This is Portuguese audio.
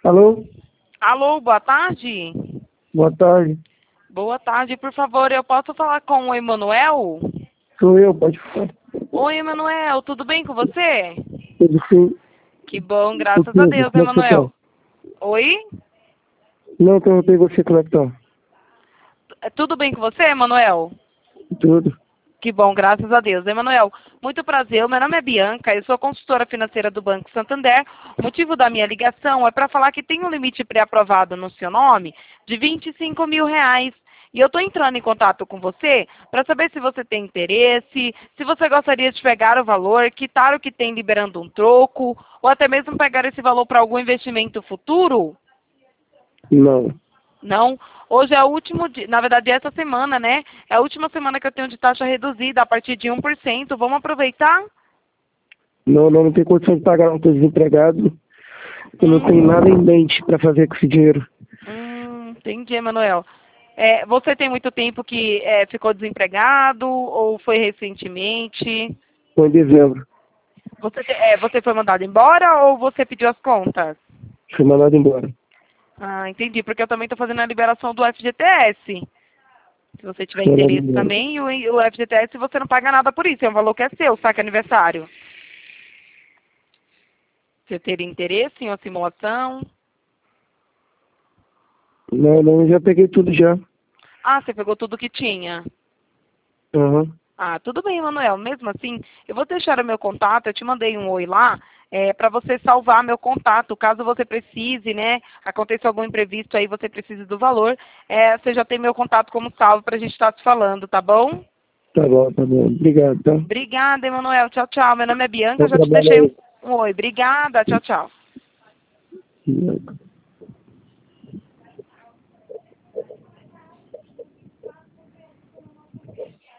Alô? Alô, boa tarde. Boa tarde. Boa tarde, por favor, eu posso falar com o Emanuel? Sou eu, pode falar. Oi, Emanuel, tudo bem com você? Tudo sim. Que bom, O graças a Pedro, Deus, como é que você Emanuel. tá? Oi? Não, perguntei você como é que tá. Tudo bem com você, Emanuel? Tudo. Que bom, graças a Deus. Emanuel, muito prazer. Meu nome é Bianca, eu sou consultora financeira do Banco Santander. O motivo da minha ligação é para falar que tem um limite pré-aprovado no seu nome de R$ 25.000. E eu estou entrando em contato com você para saber se você tem interesse, se você gostaria de pegar o valor, quitar o que tem liberando um troco, ou até mesmo pegar esse valor para algum investimento futuro. Não. Não, hoje é o último dia, na verdade essa semana, né? É a última semana que eu tenho de taxa reduzida a partir de 1%. Vamos aproveitar? Não tenho condição de pagar, não tô desempregado. Eu não tenho nada em mente para fazer com esse dinheiro. Entendi, Emanuel. Você tem muito tempo que ficou desempregado ou foi recentemente? Foi em dezembro. Você foi mandado embora ou você pediu as contas? Fui mandado embora. Ah, entendi, porque eu também estou fazendo a liberação do FGTS. Se você tiver Fui mandado interesse embora. também, e o FGTS você não paga nada por isso, é um valor que é seu, saque aniversário. Você teria interesse em uma simulação? Não, eu já peguei tudo já. Ah, você pegou tudo que tinha. Aham. Ah, tudo bem, Manuel. Mesmo assim, eu vou deixar o meu contato, eu te mandei um oi lá, para você salvar meu contato, caso você precise, né? Aconteça algum imprevisto aí, você precise do valor. Você já tem meu contato como salvo para a gente estar se falando, tá bom? Tá bom, tá bom. Obrigado, tá? Obrigada, Emanuel. Tchau, tchau. Meu nome é Bianca, Bom já te trabalho deixei aí. um oi. Obrigada. Tchau, tchau. Obrigado.